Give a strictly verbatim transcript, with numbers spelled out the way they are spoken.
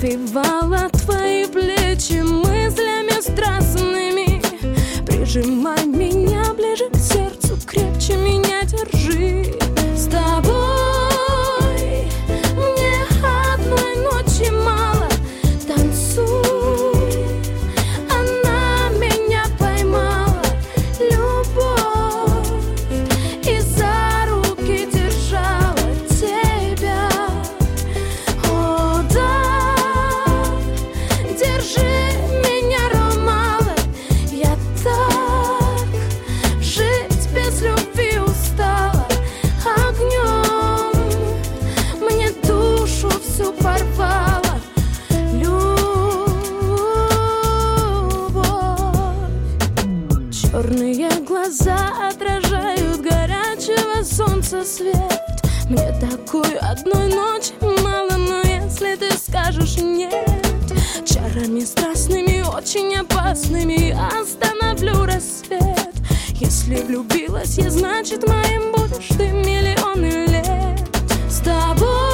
обвивала твои плечи мыслями страстными. Прижимай меня ближе к сердцу, крепче меня держи. С тобой мне одной ночи мало, танцуй. Она меня поймала, любовь, и за руки держала тебя. О, да, держи меня, Ромала, я так жить без любви устала. Огнем мне душу всю порвала любовь. Черные глаза отражают горячего солнца свет. Мне такой одной ночи мало, но если ты скажешь нет, чарами страстными, очень опасными остановлю рассвет. Если влюбилась я, значит моим будешь ты миллионы лет. С тобой